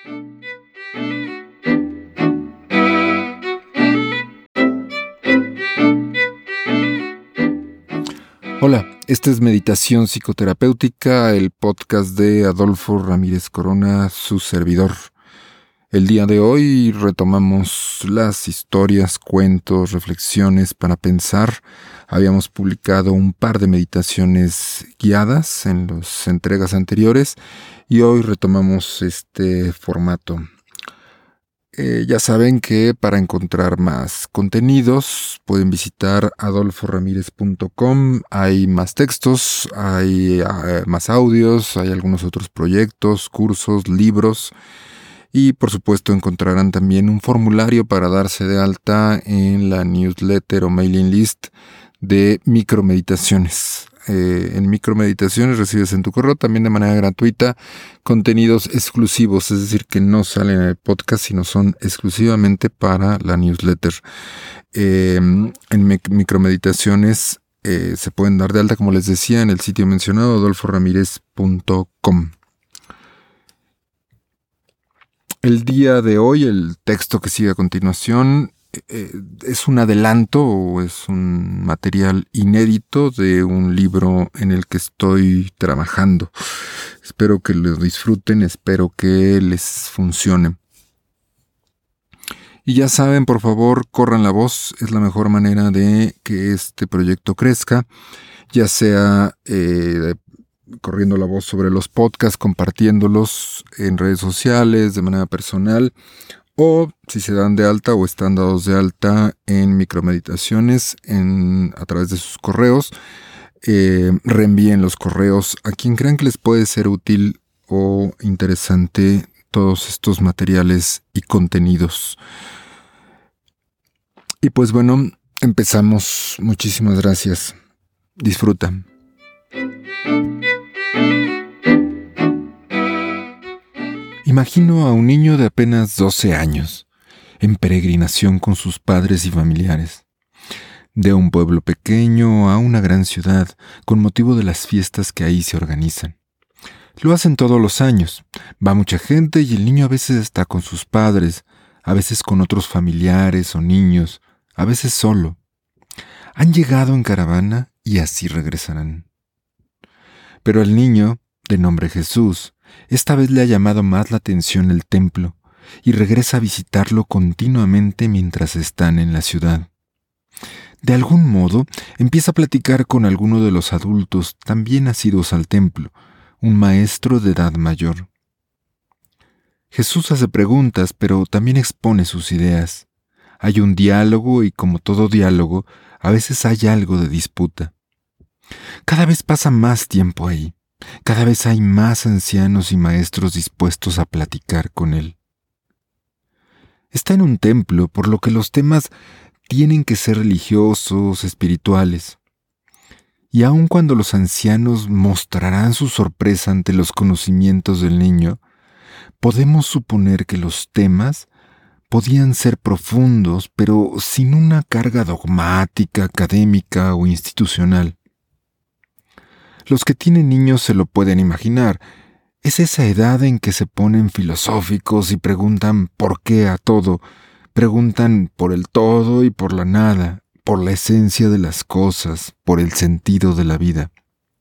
Hola, esta es Meditación Psicoterapéutica, el podcast de Adolfo Ramírez Corona, su servidor. El día de hoy retomamos las historias, cuentos, reflexiones para pensar. Habíamos publicado un par de meditaciones guiadas en las entregas anteriores y hoy retomamos este formato. Ya saben que para encontrar más contenidos pueden visitar adolforamirez.com. Hay más textos, hay más audios, hay algunos otros proyectos, cursos, libros y por supuesto encontrarán también un formulario para darse de alta en la newsletter o mailing list de micromeditaciones. En micromeditaciones recibes en tu correo también de manera gratuita contenidos exclusivos, es decir, que no salen en el podcast, sino son exclusivamente para la newsletter. En micromeditaciones se pueden dar de alta, como les decía, en el sitio mencionado, adolforamirez.com. El día de hoy, el texto que sigue a continuación es un adelanto o es un material inédito de un libro en el que estoy trabajando. Espero que lo disfruten, espero que les funcione. Y ya saben, por favor, corran la voz, es la mejor manera de que este proyecto crezca, ya sea corriendo la voz sobre los podcasts, compartiéndolos en redes sociales, de manera personal, o si se dan de alta o están dados de alta en micromeditaciones a través de sus correos, reenvíen los correos a quien crean que les puede ser útil o interesante todos estos materiales y contenidos. Y pues bueno, empezamos. Muchísimas gracias. Disfruta. Imagino a un niño de apenas 12 años, en peregrinación con sus padres y familiares, de un pueblo pequeño a una gran ciudad, con motivo de las fiestas que ahí se organizan. Lo hacen todos los años, va mucha gente y el niño a veces está con sus padres, a veces con otros familiares o niños, a veces solo. Han llegado en caravana y así regresarán. Pero el niño, de nombre Jesús, esta vez le ha llamado más la atención el templo y regresa a visitarlo continuamente mientras están en la ciudad. De algún modo, empieza a platicar con alguno de los adultos también asiduos al templo, un maestro de edad mayor. Jesús hace preguntas, pero también expone sus ideas. Hay un diálogo y, como todo diálogo, a veces hay algo de disputa. Cada vez pasa más tiempo ahí. Cada vez hay más ancianos y maestros dispuestos a platicar con él. Está en un templo, por lo que los temas tienen que ser religiosos, espirituales. Y aun cuando los ancianos mostrarán su sorpresa ante los conocimientos del niño, podemos suponer que los temas podían ser profundos, pero sin una carga dogmática, académica o institucional. Los que tienen niños se lo pueden imaginar. Es esa edad en que se ponen filosóficos y preguntan por qué a todo. Preguntan por el todo y por la nada, por la esencia de las cosas, por el sentido de la vida.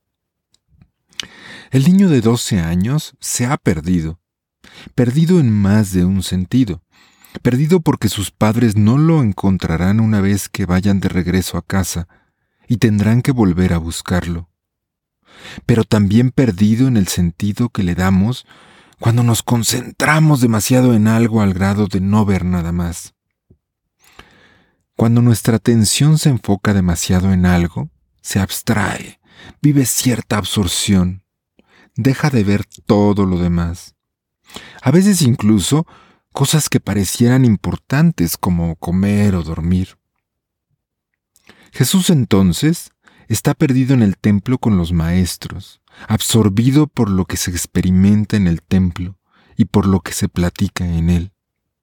El niño de 12 años se ha perdido en más de un sentido. Perdido porque sus padres no lo encontrarán una vez que vayan de regreso a casa y tendrán que volver a buscarlo. Pero también perdido en el sentido que le damos cuando nos concentramos demasiado en algo al grado de no ver nada más. Cuando nuestra atención se enfoca demasiado en algo, se abstrae, vive cierta absorción, deja de ver todo lo demás. A veces incluso cosas que parecieran importantes como comer o dormir. Jesús entonces está perdido en el templo con los maestros, absorbido por lo que se experimenta en el templo y por lo que se platica en él.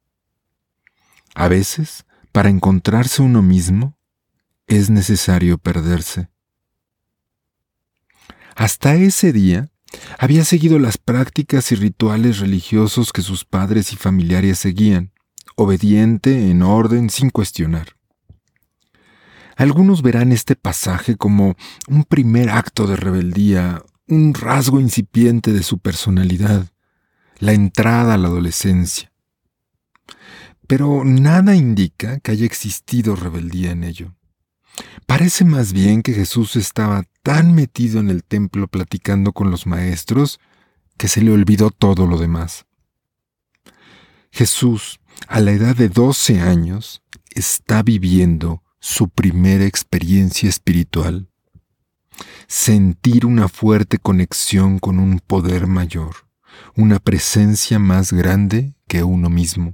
A veces, para encontrarse uno mismo, es necesario perderse. Hasta ese día, Había seguido las prácticas y rituales religiosos que sus padres y familiares seguían, obediente, en orden, sin cuestionar. Algunos verán este pasaje como un primer acto de rebeldía, un rasgo incipiente de su personalidad, la entrada a la adolescencia. Pero nada indica que haya existido rebeldía en ello. Parece más bien que Jesús estaba tan metido en el templo platicando con los maestros que se le olvidó todo lo demás. Jesús, a la edad de 12 años, está viviendo su primera experiencia espiritual. Sentir una fuerte conexión con un poder mayor, una presencia más grande que uno mismo.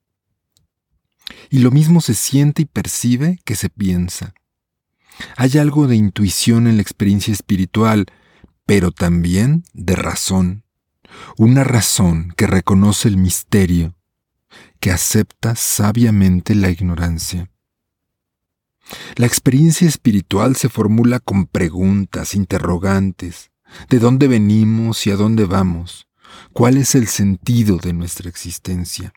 Y lo mismo se siente y percibe que se piensa. Hay algo de intuición en la experiencia espiritual, pero también de razón. Una razón que reconoce el misterio, que acepta sabiamente la ignorancia. La experiencia espiritual se formula con preguntas, interrogantes. ¿De dónde venimos y a dónde vamos? ¿Cuál es el sentido de nuestra existencia?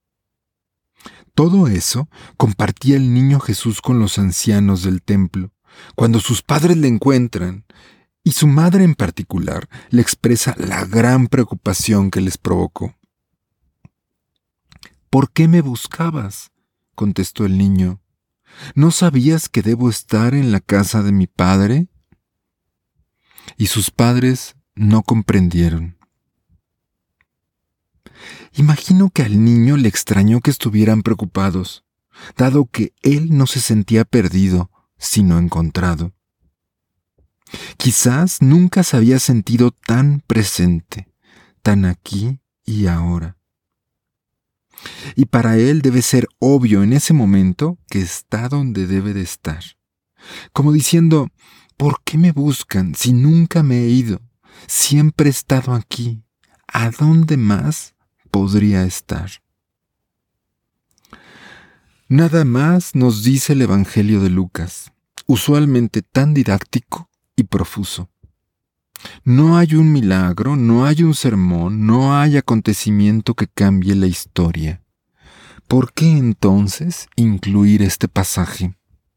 Todo eso compartía el niño Jesús con los ancianos del templo, cuando sus padres le encuentran, y su madre en particular le expresa la gran preocupación que les provocó. ¿Por qué me buscabas?, contestó el niño. ¿No sabías que debo estar en la casa de mi padre? Y sus padres no comprendieron. Imagino que al niño le extrañó que estuvieran preocupados, dado que él no se sentía perdido, sino encontrado. Quizás nunca se había sentido tan presente, tan aquí y ahora. Y para él debe ser obvio en ese momento que está donde debe de estar. Como diciendo, ¿por qué me buscan si nunca me he ido? Siempre he estado aquí. ¿A dónde más podría estar? Nada más nos dice el Evangelio de Lucas, usualmente tan didáctico y profuso. No hay un milagro, no hay un sermón, no hay acontecimiento que cambie la historia. ¿Por qué entonces incluir este pasaje?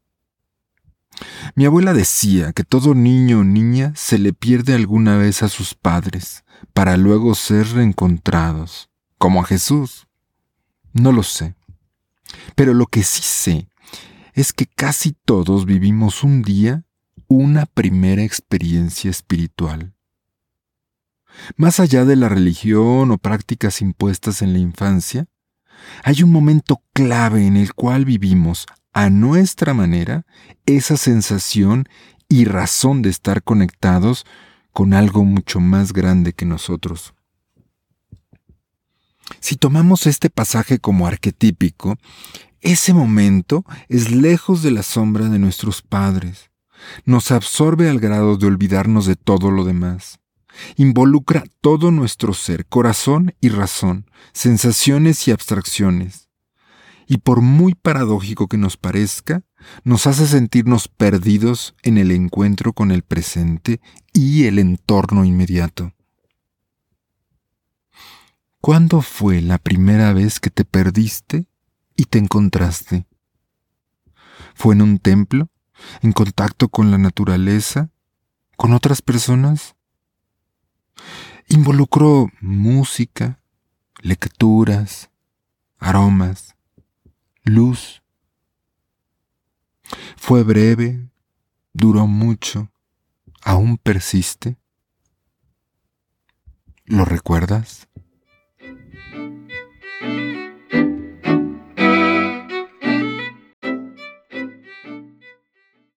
Mi abuela decía que todo niño o niña se le pierde alguna vez a sus padres, para luego ser reencontrados, como a Jesús. No lo sé. Pero lo que sí sé es que casi todos vivimos un día una primera experiencia espiritual. Más allá de la religión o prácticas impuestas en la infancia, hay un momento clave en el cual vivimos, a nuestra manera, esa sensación y razón de estar conectados con algo mucho más grande que nosotros. Si tomamos este pasaje como arquetípico, ese momento es lejos de la sombra de nuestros padres. Nos absorbe al grado de olvidarnos de todo lo demás. Involucra todo nuestro ser, corazón y razón, sensaciones y abstracciones. Y por muy paradójico que nos parezca, nos hace sentirnos perdidos en el encuentro con el presente y el entorno inmediato. ¿Cuándo fue la primera vez que te perdiste y te encontraste? ¿Fue en un templo? ¿En contacto con la naturaleza? ¿Con otras personas? Involucró música, lecturas, aromas, luz. Fue breve, duró mucho, aún persiste. ¿Lo recuerdas?